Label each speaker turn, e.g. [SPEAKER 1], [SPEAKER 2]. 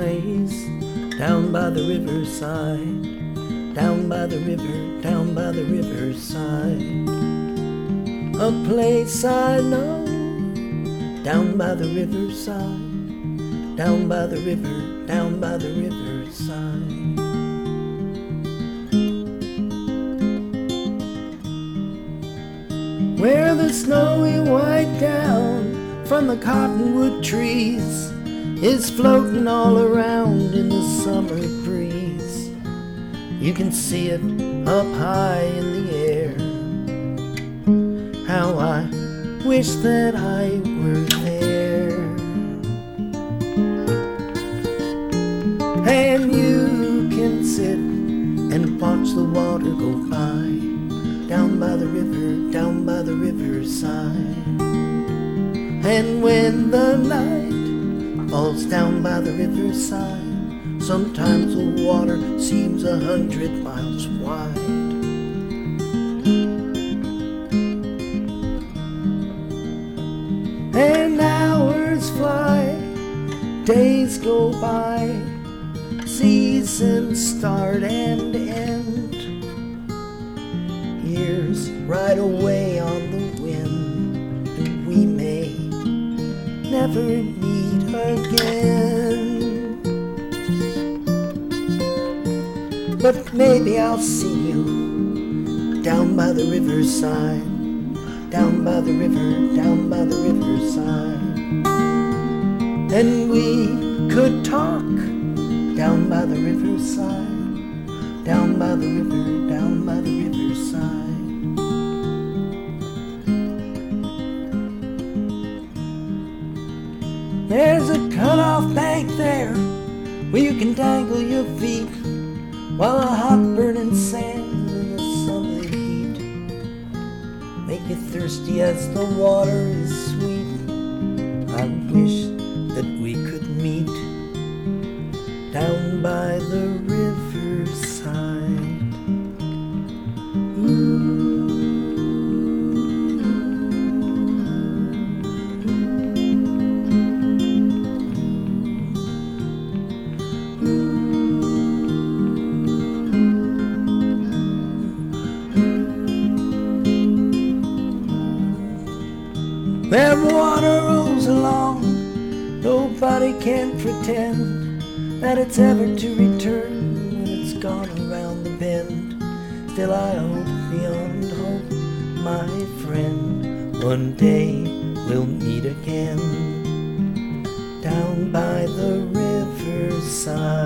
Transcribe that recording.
[SPEAKER 1] place down by the riverside, down by the river, down by the riverside. A place I know, down by the riverside, down by the river, down by the riverside. Where the snowy white down from the cottonwood trees is floating all around in the summer breeze. You can see it up high in the air. How I wish that I were there. And you can sit and watch the water go by, down by the river, down by the riverside. And when the night falls down by the riverside, sometimes the water seems 100 miles wide. And hours fly, days go by, seasons start and end. Years ride away on the wind, and we may never meet again. But maybe I'll see you down by the riverside, down by the river, down by the riverside. And we could talk down by the riverside, down by the river, down by the riverside. There's a cut-off bank there where you can dangle your feet while the hot burning sand in the summer heat make you thirsty as the water is sweet. I wish that we could meet down by the riverside. That water rolls along, nobody can pretend that it's ever to return when it's gone around the bend. Still I hope beyond hope, my friend, one day we'll meet again down by the riverside.